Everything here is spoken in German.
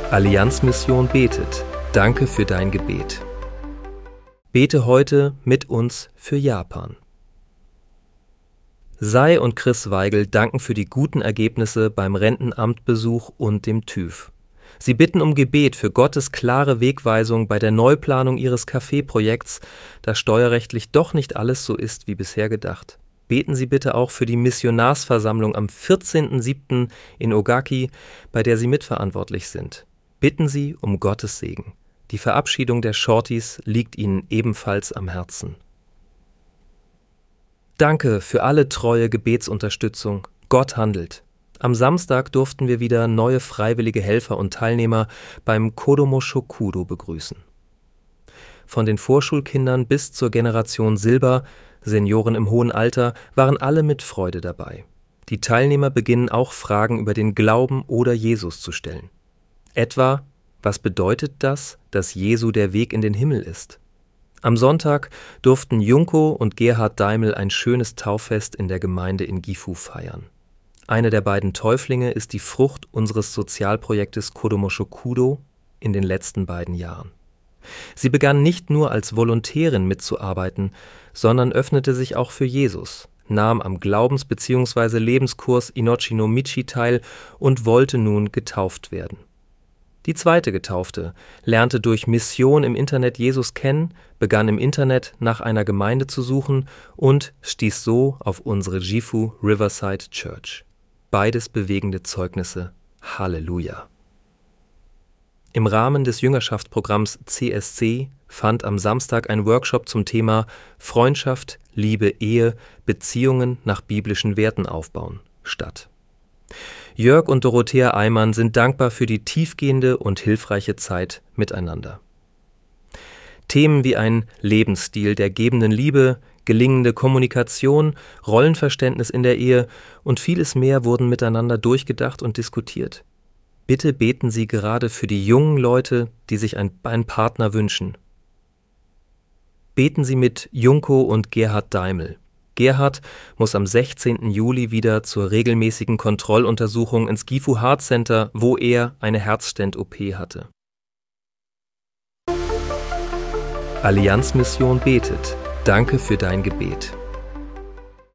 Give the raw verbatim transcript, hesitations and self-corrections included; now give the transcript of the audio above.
Allianzmission betet. Danke für dein Gebet. Bete heute mit uns für Japan. Sei und Chris Weigel danken für die guten Ergebnisse beim Rentenamtbesuch und dem TÜV. Sie bitten um Gebet für Gottes klare Wegweisung bei der Neuplanung ihres Café-Projekts, da steuerrechtlich doch nicht alles so ist wie bisher gedacht. Beten Sie bitte auch für die Missionarsversammlung am vierzehnten siebten in Ogaki, bei der Sie mitverantwortlich sind. Bitten Sie um Gottes Segen. Die Verabschiedung der Shorties liegt Ihnen ebenfalls am Herzen. Danke für alle treue Gebetsunterstützung. Gott handelt. Am Samstag durften wir wieder neue freiwillige Helfer und Teilnehmer beim Kodomo Shokudo begrüßen. Von den Vorschulkindern bis zur Generation Silber, Senioren im hohen Alter, waren alle mit Freude dabei. Die Teilnehmer beginnen auch Fragen über den Glauben oder Jesus zu stellen. Etwa, was bedeutet das, dass Jesu der Weg in den Himmel ist? Am Sonntag durften Junko und Gerhard Daimel ein schönes Tauffest in der Gemeinde in Gifu feiern. Eine der beiden Täuflinge ist die Frucht unseres Sozialprojektes Kodomo Shokudo in den letzten beiden Jahren. Sie begann nicht nur als Volontärin mitzuarbeiten, sondern öffnete sich auch für Jesus, nahm am Glaubens- bzw. Lebenskurs Inochi no Michi teil und wollte nun getauft werden. Die zweite Getaufte lernte durch Mission im Internet Jesus kennen, begann im Internet nach einer Gemeinde zu suchen und stieß so auf unsere Gifu Riverside Church. Beides bewegende Zeugnisse. Halleluja! Im Rahmen des Jüngerschaftsprogramms C S C fand am Samstag ein Workshop zum Thema Freundschaft, Liebe, Ehe, Beziehungen nach biblischen Werten aufbauen statt. Jörg und Dorothea Eimann sind dankbar für die tiefgehende und hilfreiche Zeit miteinander. Themen wie ein Lebensstil der gebenden Liebe, gelingende Kommunikation, Rollenverständnis in der Ehe und vieles mehr wurden miteinander durchgedacht und diskutiert. Bitte beten Sie gerade für die jungen Leute, die sich einen Partner wünschen. Beten Sie mit Junko und Gerhard Daimel. Gerhard muss am sechzehnten Juli wieder zur regelmäßigen Kontrolluntersuchung ins Gifu Heart Center, wo er eine Herzstent-O P hatte. Allianzmission betet. Danke für dein Gebet.